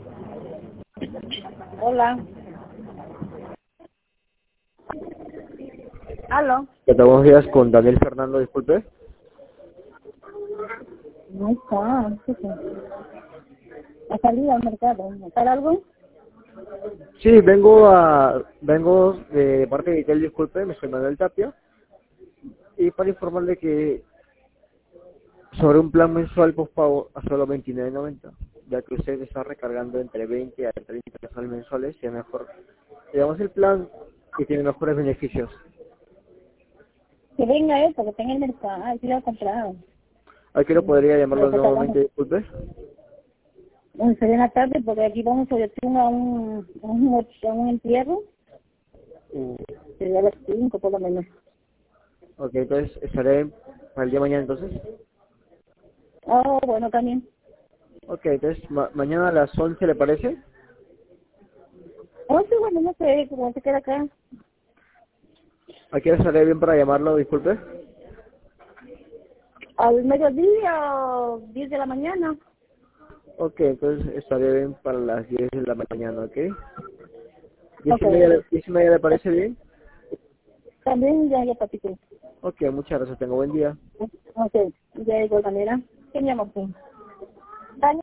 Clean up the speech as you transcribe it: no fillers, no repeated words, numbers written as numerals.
Hola. ¿Aló? ¿Qué tal? Buenos días con Daniel Fernando, disculpe. No está, ¿qué fue? Ha salido al mercado. ¿Para algo? Sí, vengo de parte de Vitel, disculpe, me soy Manuel Tapia, y para informarle que sobre un plan mensual postpago a solo 29.90, ya que usted está recargando entre 20 a 30 pesos mensuales y es mejor, digamos, el plan y tiene mejores beneficios. Que venga eso, que tenga el mercado. Ah, sí lo he comprado. ¿A qué lo podría llamarlo Pero que tratamos. nuevamente, disculpe? Sería en la tarde porque aquí vamos a decir un entierro. Uh, Sería a las 5 por lo menos. ok, entonces estaré para el día de mañana entonces. Oh, bueno, también. Ok, entonces mañana a las 11, ¿le parece? Oh, sí, bueno, no sé, cómo se queda acá. ¿A qué hora estaré bien para llamarlo, disculpe? Al mediodía o 10 de la mañana. Ok, entonces estaré bien para las 10 de la mañana, ¿ok? ¿10 Ok, y media, ok. 10 y media le parece bien? También ya platiqué. Ok, muchas gracias, tengo buen día. Ok, ya de igual manera. ¿Qué llamo?